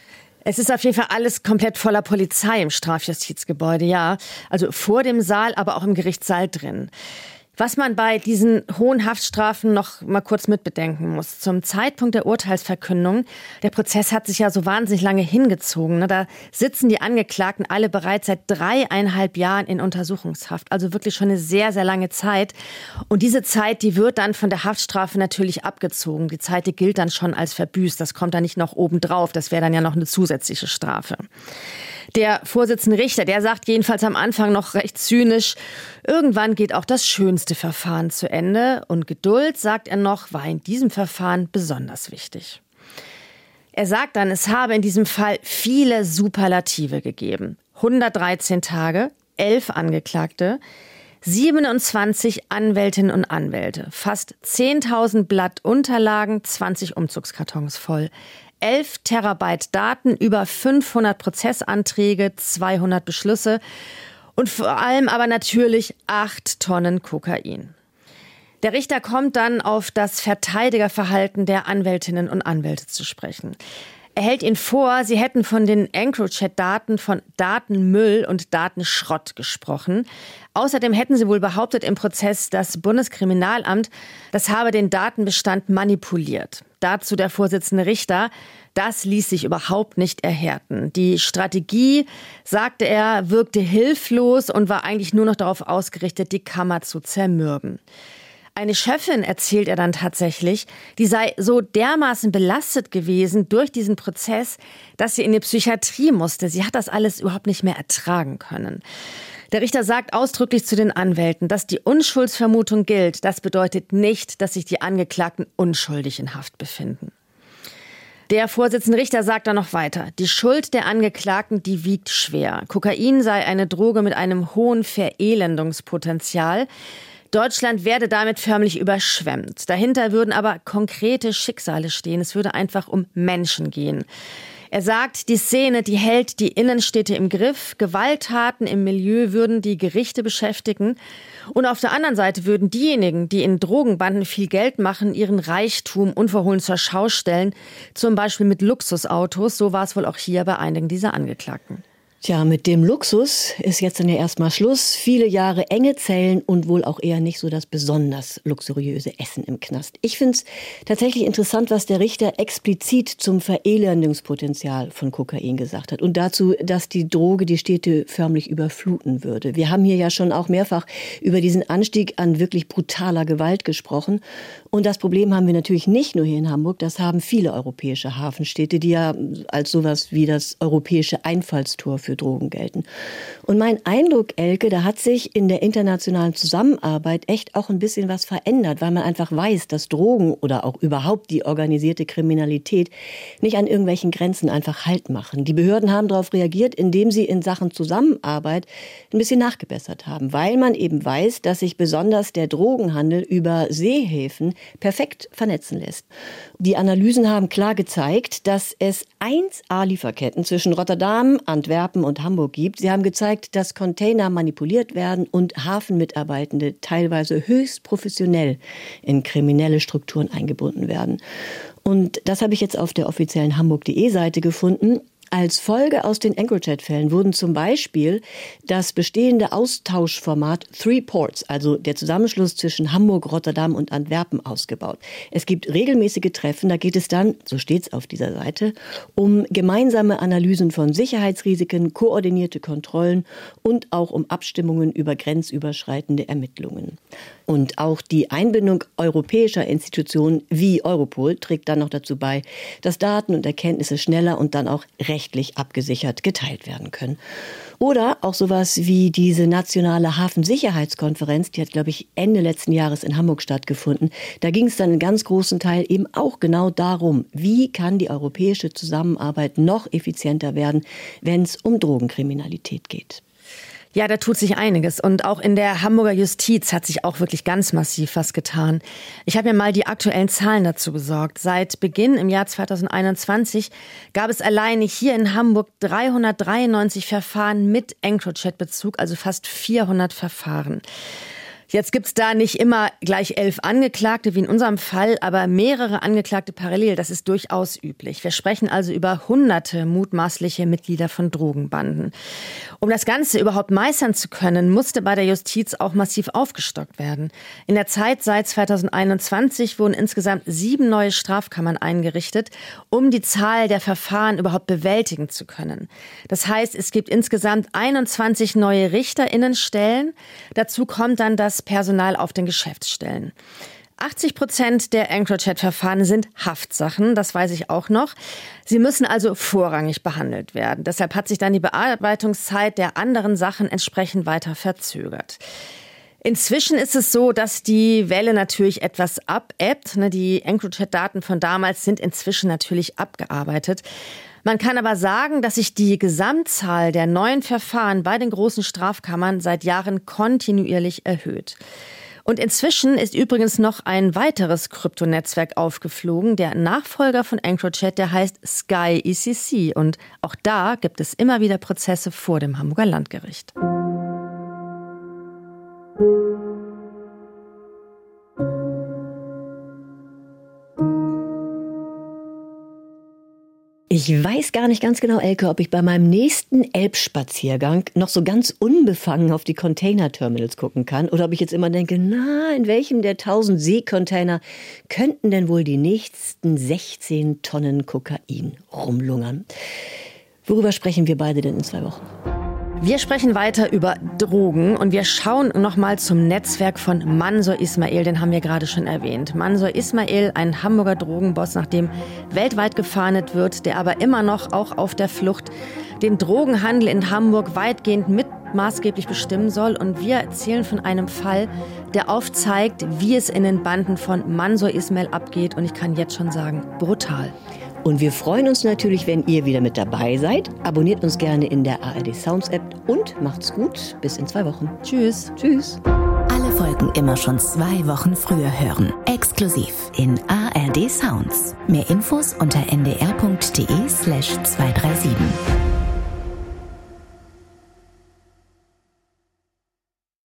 Es ist auf jeden Fall alles komplett voller Polizei im Strafjustizgebäude, ja. Also vor dem Saal, aber auch im Gerichtssaal drin. Was man bei diesen hohen Haftstrafen noch mal kurz mitbedenken muss. Zum Zeitpunkt der Urteilsverkündung, der Prozess hat sich ja so wahnsinnig lange hingezogen. Ne? Da sitzen die Angeklagten alle bereits seit dreieinhalb Jahren in Untersuchungshaft. Also wirklich schon eine sehr, sehr lange Zeit. Und diese Zeit, die wird dann von der Haftstrafe natürlich abgezogen. Die Zeit, die gilt dann schon als verbüßt. Das kommt dann nicht noch obendrauf. Das wäre dann ja noch eine zusätzliche Strafe. Der Vorsitzende Richter, der sagt jedenfalls am Anfang noch recht zynisch, irgendwann geht auch das schönste Verfahren zu Ende. Und Geduld, sagt er noch, war in diesem Verfahren besonders wichtig. Er sagt dann, es habe in diesem Fall viele Superlative gegeben. hundertdreizehn Tage, elf Angeklagte, siebenundzwanzig Anwältinnen und Anwälte, fast zehntausend Blatt Unterlagen, zwanzig Umzugskartons voll. elf Terabyte Daten, über fünfhundert Prozessanträge, zweihundert Beschlüsse und vor allem aber natürlich acht Tonnen Kokain. Der Richter kommt dann auf das Verteidigerverhalten der Anwältinnen und Anwälte zu sprechen. Er hält ihnen vor, sie hätten von den Encrochat-Daten von Datenmüll und Datenschrott gesprochen. Außerdem hätten sie wohl behauptet im Prozess, das Bundeskriminalamt, das habe den Datenbestand manipuliert. Dazu der Vorsitzende Richter, das ließ sich überhaupt nicht erhärten. Die Strategie, sagte er, wirkte hilflos und war eigentlich nur noch darauf ausgerichtet, die Kammer zu zermürben. Eine Chefin, erzählt er dann tatsächlich, die sei so dermaßen belastet gewesen durch diesen Prozess, dass sie in die Psychiatrie musste. Sie hat das alles überhaupt nicht mehr ertragen können. Der Richter sagt ausdrücklich zu den Anwälten, dass die Unschuldsvermutung gilt. Das bedeutet nicht, dass sich die Angeklagten unschuldig in Haft befinden. Der Vorsitzende Richter sagt dann noch weiter, die Schuld der Angeklagten, die wiegt schwer. Kokain sei eine Droge mit einem hohen Verelendungspotenzial. Deutschland werde damit förmlich überschwemmt. Dahinter würden aber konkrete Schicksale stehen. Es würde einfach um Menschen gehen. Er sagt, die Szene, die hält die Innenstädte im Griff. Gewalttaten im Milieu würden die Gerichte beschäftigen. Und auf der anderen Seite würden diejenigen, die in Drogenbanden viel Geld machen, ihren Reichtum unverhohlen zur Schau stellen. Zum Beispiel mit Luxusautos. So war es wohl auch hier bei einigen dieser Angeklagten. Tja, mit dem Luxus ist jetzt dann ja erstmal Schluss. Viele Jahre enge Zellen und wohl auch eher nicht so das besonders luxuriöse Essen im Knast. Ich finde es tatsächlich interessant, was der Richter explizit zum Verelendungspotenzial von Kokain gesagt hat. Und dazu, dass die Droge die Städte förmlich überfluten würde. Wir haben hier ja schon auch mehrfach über diesen Anstieg an wirklich brutaler Gewalt gesprochen. Und das Problem haben wir natürlich nicht nur hier in Hamburg. Das haben viele europäische Hafenstädte, die ja als sowas wie das europäische Einfallstor für Drogen gelten. Und mein Eindruck, Elke, da hat sich in der internationalen Zusammenarbeit echt auch ein bisschen was verändert, weil man einfach weiß, dass Drogen oder auch überhaupt die organisierte Kriminalität nicht an irgendwelchen Grenzen einfach Halt machen. Die Behörden haben darauf reagiert, indem sie in Sachen Zusammenarbeit ein bisschen nachgebessert haben, weil man eben weiß, dass sich besonders der Drogenhandel über Seehäfen perfekt vernetzen lässt. Die Analysen haben klar gezeigt, dass es eins A-Lieferketten zwischen Rotterdam, Antwerpen und Hamburg gibt. Sie haben gezeigt, dass Container manipuliert werden und Hafenmitarbeitende teilweise höchst professionell in kriminelle Strukturen eingebunden werden. Und das habe ich jetzt auf der offiziellen hamburg punkt de Seite gefunden. Als Folge aus den EncroChat-Fällen wurden zum Beispiel das bestehende Austauschformat Three Ports, also der Zusammenschluss zwischen Hamburg, Rotterdam und Antwerpen, ausgebaut. Es gibt regelmäßige Treffen, da geht es dann, so steht's auf dieser Seite, um gemeinsame Analysen von Sicherheitsrisiken, koordinierte Kontrollen und auch um Abstimmungen über grenzüberschreitende Ermittlungen. Und auch die Einbindung europäischer Institutionen wie Europol trägt dann noch dazu bei, dass Daten und Erkenntnisse schneller und dann auch rechtlich abgesichert geteilt werden können. Oder auch sowas wie diese nationale Hafensicherheitskonferenz, die hat, glaube ich, Ende letzten Jahres in Hamburg stattgefunden. Da ging es dann in ganz großen Teil eben auch genau darum, wie kann die europäische Zusammenarbeit noch effizienter werden, wenn es um Drogenkriminalität geht. Ja, da tut sich einiges. Und auch in der Hamburger Justiz hat sich auch wirklich ganz massiv was getan. Ich habe mir mal die aktuellen Zahlen dazu besorgt. Seit Beginn im Jahr zweitausendeinundzwanzig gab es alleine hier in Hamburg dreihundertdreiundneunzig Verfahren mit EncroChat-Bezug, also fast vierhundert Verfahren. Jetzt gibt's da nicht immer gleich elf Angeklagte, wie in unserem Fall, aber mehrere Angeklagte parallel. Das ist durchaus üblich. Wir sprechen also über hunderte mutmaßliche Mitglieder von Drogenbanden. Um das Ganze überhaupt meistern zu können, musste bei der Justiz auch massiv aufgestockt werden. In der Zeit seit zweitausendeinundzwanzig wurden insgesamt sieben neue Strafkammern eingerichtet, um die Zahl der Verfahren überhaupt bewältigen zu können. Das heißt, es gibt insgesamt einundzwanzig neue RichterInnenstellen. Dazu kommt dann das Personal auf den Geschäftsstellen. achtzig Prozent der EncroChat-Verfahren sind Haftsachen, das weiß ich auch noch. Sie müssen also vorrangig behandelt werden. Deshalb hat sich dann die Bearbeitungszeit der anderen Sachen entsprechend weiter verzögert. Inzwischen ist es so, dass die Welle natürlich etwas abebbt. Die EncroChat-Daten von damals sind inzwischen natürlich abgearbeitet. Man kann aber sagen, dass sich die Gesamtzahl der neuen Verfahren bei den großen Strafkammern seit Jahren kontinuierlich erhöht. Und inzwischen ist übrigens noch ein weiteres Kryptonetzwerk aufgeflogen, der Nachfolger von EncroChat, der heißt Sky E C C. Und auch da gibt es immer wieder Prozesse vor dem Hamburger Landgericht. Ich weiß gar nicht ganz genau, Elke, ob ich bei meinem nächsten Elbspaziergang noch so ganz unbefangen auf die Containerterminals gucken kann oder ob ich jetzt immer denke, na, in welchem der tausend Seekontainer könnten denn wohl die nächsten sechzehn Tonnen Kokain rumlungern? Worüber sprechen wir beide denn in zwei Wochen? Wir sprechen weiter über Drogen und wir schauen nochmal zum Netzwerk von Mansour Ismail, den haben wir gerade schon erwähnt. Mansour Ismail, ein Hamburger Drogenboss, nach dem weltweit gefahndet wird, der aber immer noch auch auf der Flucht den Drogenhandel in Hamburg weitgehend mit maßgeblich bestimmen soll. Und wir erzählen von einem Fall, der aufzeigt, wie es in den Banden von Mansour Ismail abgeht. Und ich kann jetzt schon sagen, brutal. Und wir freuen uns natürlich, wenn ihr wieder mit dabei seid. Abonniert uns gerne in der A R D Sounds App und macht's gut. Bis in zwei Wochen. Tschüss. Tschüss. Alle Folgen immer schon zwei Wochen früher hören. Exklusiv in A R D Sounds. Mehr Infos unter ndr punkt de slash zwei drei sieben.